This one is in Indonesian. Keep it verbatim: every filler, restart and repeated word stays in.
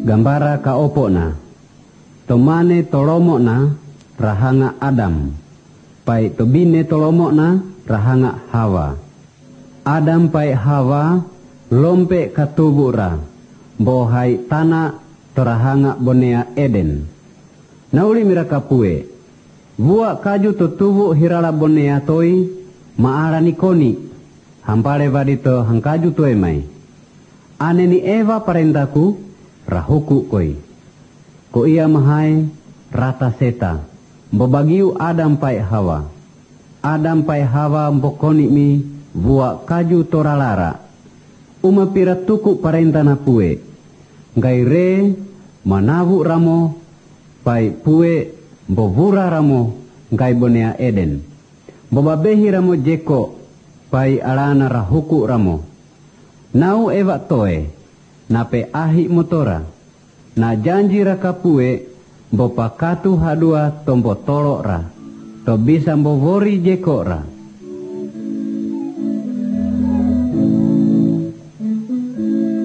gambara ka opona, tomane tolomokna rahanga Adam, pai tobine tolomokna rahanga Hawa. Adam pai Hawa lompe katubura, bohai tanah terahanga bonea Eden. Nauli miraka pue, buat kaju tutubu hirala bonea toi, maara nikoni, hampare vadito hangkaju toe mai. Aneni Eva parentaku, rahuku koi. Ko ia mahai rata seta, bobagiu Adam pai Hawa. Adam pai Hawa mbokoni mi, buat kaju toralara. Uma pira tuku parentana pue, gaire manavu ramo, pai pue bovura ramo, gai bonea Eden. Bobabehi ramo jeko, pai alana rahuku ramo. Nau Eva toe, nape ahi motora, na janji raka pue, bopakatu hadua tombo tolok ra, to bisa mbovori jeko ra.